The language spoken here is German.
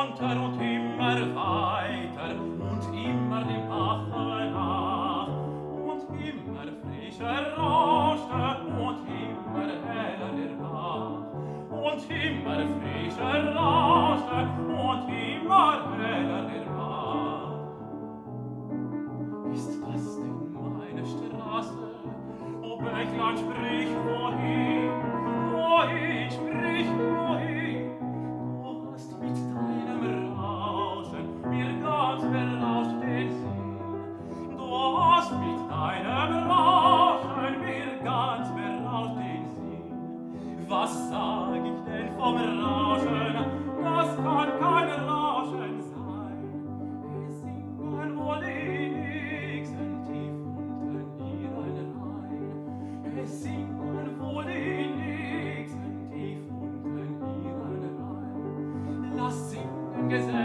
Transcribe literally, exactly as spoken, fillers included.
munter und immer weiter und immer dem Bache nach und immer frischer rauschte und immer heller der Bach und immer frischer rauschte und immer heller der Bach. Ist das denn meine Straße? O Bächlein, sprich wohin, wohin, sprich wohin. Du hast mit deinem Rauschen mir ganz berauscht den Sinn. Du hast mit deinem Rauschen mir ganz berauscht den Sinn. Was sag ich denn vom Rauschen? Das kann kein Rauschen sein. Es singen wohl die Nixen tief unten ihren Rhein. Es singen wohl die Nixen tief unten ihren Rhein. Lass singen, Gesell.